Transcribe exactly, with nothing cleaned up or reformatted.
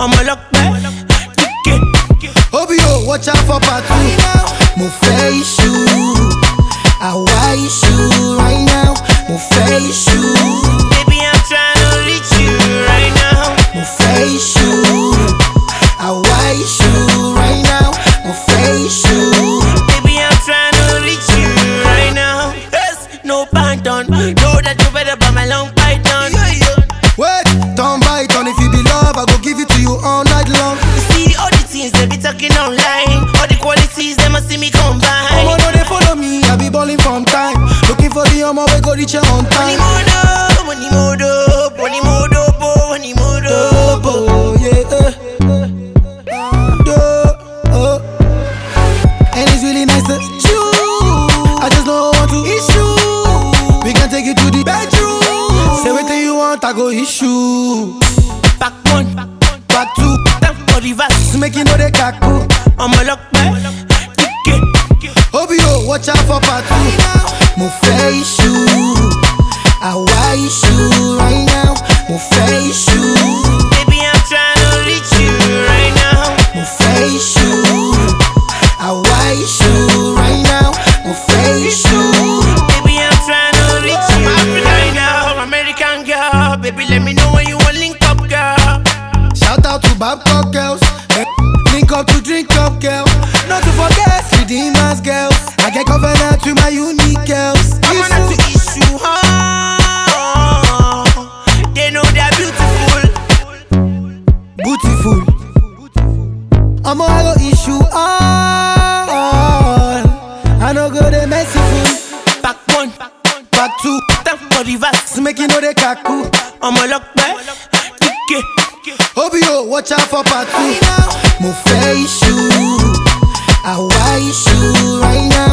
I'ma look back. Obio, watch out for part two. Mo fẹ́ iṣu, àwa iṣu right now. Mo fẹ́ iṣu, Baby, I'm trying to reach you right now. mo fẹ́ iṣu, àwa iṣu right now. Mo fẹ́ iṣu. Baby, I'm trying to reach you right now. Yes, no pardon. Know that you better buy my long python. Wait, don't bite on. If you be love, I go give it to you all night long. You see all the things they be talking online, all the qualities they must see me combine. Omo no dey follow me, I be balling from time. Looking for the omo we go reach you on Money time. modo, money modo, money modo, bo, money modo, bo. Oh yeah, eh. Do, oh. And it's really nice to meet you. I just don't want to issue. We can take it to the bedroom. Say what you want, I go issue. Back one, Back two, time for reverse. make you know the kaku. I'ma look back. Obio, watch out for part two. Mo fẹ́ iṣu, àwa iṣu right now. Mo fẹ́ iṣu, Baby, I'm trying to reach you right now. mo fẹ́ iṣu, àwa iṣu right now. Mo fẹ́ iṣu. Baby, I'm trying to reach you right now. American girl, baby, let me know when you want link up, girl. Shout out to Babcock girls, eh, link up to drink up girl. Not to forget Redeemers girls. I get covenant with my unique girls. I'm on to issue, huh? They know they're beautiful. Beautiful. I'm a go issue all. I no go the merciful. Back one, Back two, time for reverse. make you know the kaku. I'ma look back. Obio, watch out for part two. Mo fẹ́ iṣu, àwa iṣu right now.